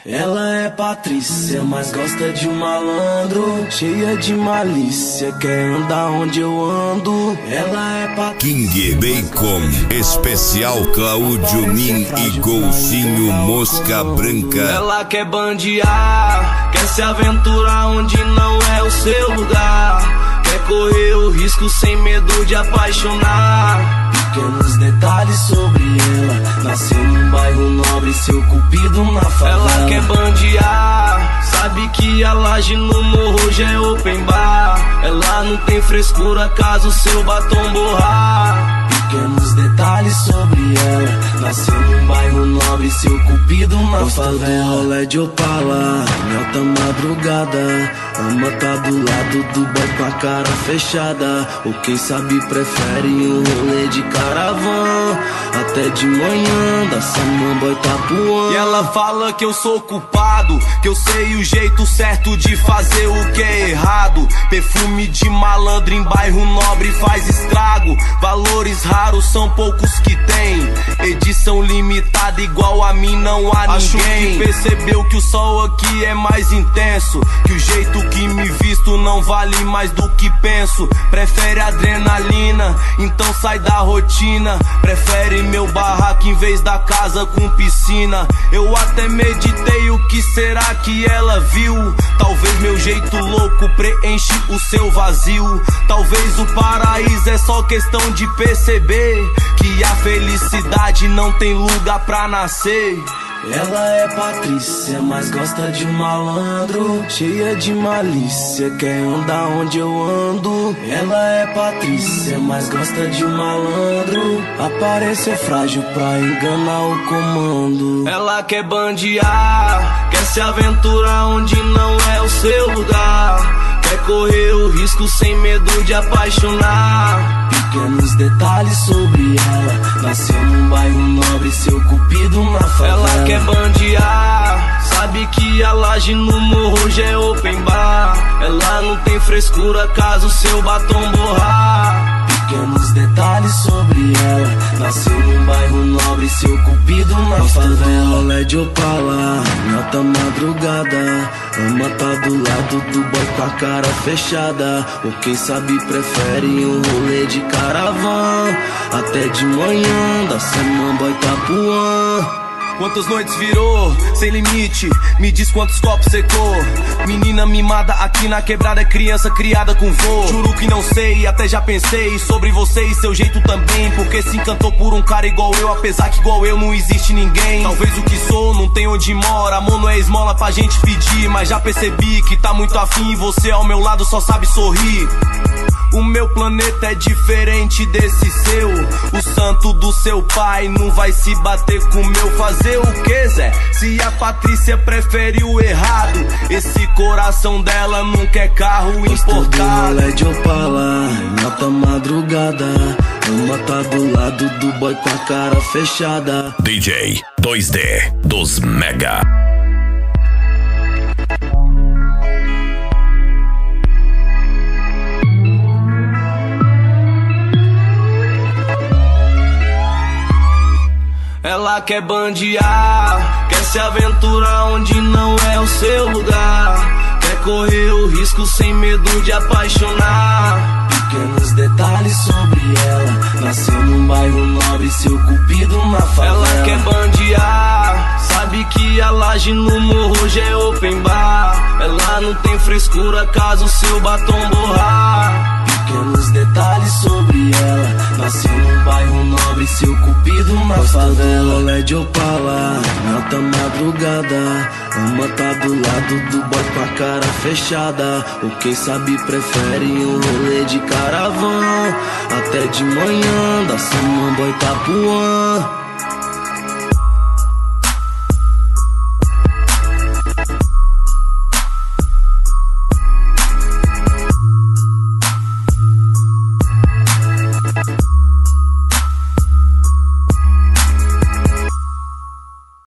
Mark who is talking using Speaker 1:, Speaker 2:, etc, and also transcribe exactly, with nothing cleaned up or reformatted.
Speaker 1: Ela é Patrícia, mas gosta de um malandro, cheia de malícia, quer andar onde eu ando. Ela é Patrícia,
Speaker 2: King Bacon, especial Cláudio Min e Golzinho Mosca Branca.
Speaker 1: Ela quer bandear, quer se aventurar onde não é o seu lugar, quer correr o risco sem medo de apaixonar. Pequenos detalhes sobre ela, nasceu num bairro nobre, seu cupido na favela. Ela quer bandear, sabe que a laje no morro já é open bar. Ela não tem frescura caso seu batom borrar. Pequenos detalhes sobre ela, nasceu num bairro nobre, seu cupido na favela. Rolê de Opala, em alta madrugada, ama tá do lado do boy com a cara fechada. Ou quem sabe prefere um rolê de caravan, até de manhã da Samambaia Itapuã. E ela fala que eu sou culpado, que eu sei o jeito certo de fazer o que é errado. Perfume de malandro em bairro nobre faz estrago. Valores raros são poucos que tem, edição limitada igual a mim não há ninguém. Acho que percebeu que o sol aqui é mais intenso, que o jeito que me visto não vale mais do que penso. Prefere adrenalina, então sai da rotina. Prefere meu barraco em vez da casa com piscina. Eu até meditei o que será que ela viu. Talvez meu jeito louco preenche o seu vazio. Talvez o paraíso é só questão de perceber que a felicidade não tem lugar pra nascer. Ela é Patrícia, mas gosta de um malandro, cheia de malícia, quer andar onde eu ando. Ela é Patrícia, mas gosta de um malandro, aparência é frágil pra enganar o comando. Ela quer bandear, quer se aventurar onde não é o seu lugar, quer correr o risco sem medo de apaixonar. Pequenos detalhes sobre ela, nasceu num bairro nobre, seu cupido na favela. Ela quer bandear, sabe que a laje no morro já é open bar. Ela não tem frescura caso seu batom borrar. Pequenos detalhes sobre ela, nasceu num bairro nobre, seu cupido na favela. Rolê de Opala, em alta madrugada, ama tá do lado do boy com a cara fechada. Ou quem sabe prefere um rolê de caravan, até de manhã da Samambaia Itapuã. Quantas noites virou, sem limite, me diz quantos copos secou. Menina mimada aqui na quebrada, é criança criada com vô. Juro que não sei, até já pensei sobre você e seu jeito também, porque se encantou por um cara igual eu, apesar que igual eu não existe ninguém. Talvez o que sou não tem onde mora, amor não é esmola pra gente pedir, mas já percebi que tá muito afim e você ao meu lado só sabe sorrir. O meu planeta é diferente desse seu, o santo do seu pai não vai se bater com o meu. Fazer o que, Zé? Se a Patrícia prefere o errado, esse coração dela não quer carro importado. Rolê de Opala, em alta madrugada, uma tá do lado do boy com a cara fechada.
Speaker 2: D J dois D dos Mega.
Speaker 1: Ela quer bandear, quer se aventurar onde não é o seu lugar, quer correr o risco sem medo de apaixonar. Pequenos detalhes sobre ela, nasceu num bairro nobre, seu cupido na favela. Ela quer bandear, sabe que a laje no morro já é open bar. Ela não tem frescura caso seu batom borrar. Pequenos detalhes sobre ela, nasceu num bairro nobre, seu cupido na favela. Rolê de Opala, em alta madrugada, uma tá do lado do boy com a cara fechada. Ou quem sabe prefere um rolê de caravan, até de manhã da Samambaia Itapuã.